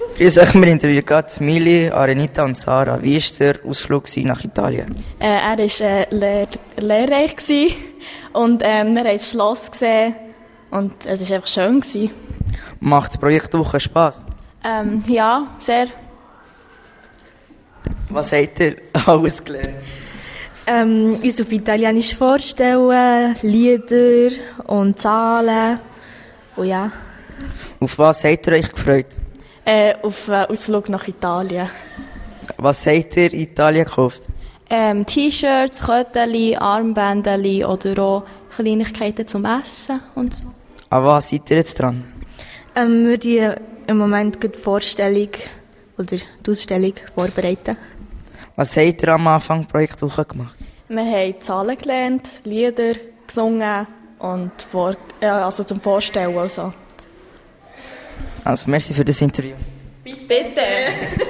Grüß euch, wir interviewen gerade Mili, Arenita und Sarah. Wie war der Ausflug nach Italien? Er war lehrreich gewesen und wir haben das Schloss gesehen und es war einfach schön gewesen. Macht die Projektwoche Spass? Ja, sehr. Was habt ihr alles gelernt? Uns auf Italienisch vorstellen, Lieder und Zahlen. Und ja. Auf was habt ihr euch gefreut? Auf Ausflug nach Italien. Was habt ihr in Italien gekauft? T-Shirts, Kötterchen, Armbändchen oder auch Kleinigkeiten zum Essen und so. An was seid ihr jetzt dran? Wir die im Moment die Vorstellung oder die Ausstellung vorbereiten. Was habt ihr am Anfang der Projektwoche gemacht? Wir haben Zahlen gelernt, Lieder gesungen und also zum Vorstellen. Also. Also, merci für das Interview. Bitte!